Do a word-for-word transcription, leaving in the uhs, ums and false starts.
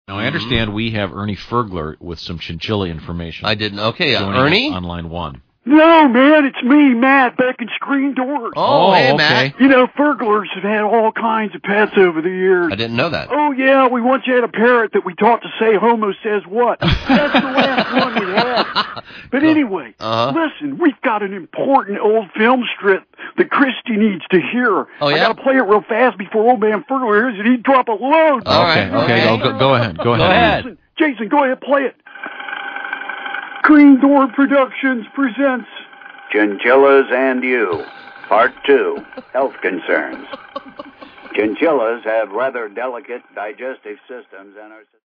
Now, I understand we have Ernie Fergler with some chinchilla information. I didn't. Okay, uh, Ernie? On line one. No, man, it's me, Matt, back in Screen Doors. Oh, Oh, hey, okay. Matt. You know, Ferglers have had all kinds of pets over the years. I didn't know that. Oh, yeah, we once had a parrot that we taught to say homo says what. That's the last one we had. But anyway, Uh-huh. listen, we've got an important old film strip that Christy needs to hear. Oh, yeah? I got to play it real fast before old man Fergler hears it. He'd drop a load. All right, Okay, okay, okay. Go, go, go ahead. Go, Go ahead. ahead. Listen, Jason, go ahead, play it. Screen Door Productions presents Chinchillas and You, Part two, Health Concerns. Chinchillas have rather delicate digestive systems and are...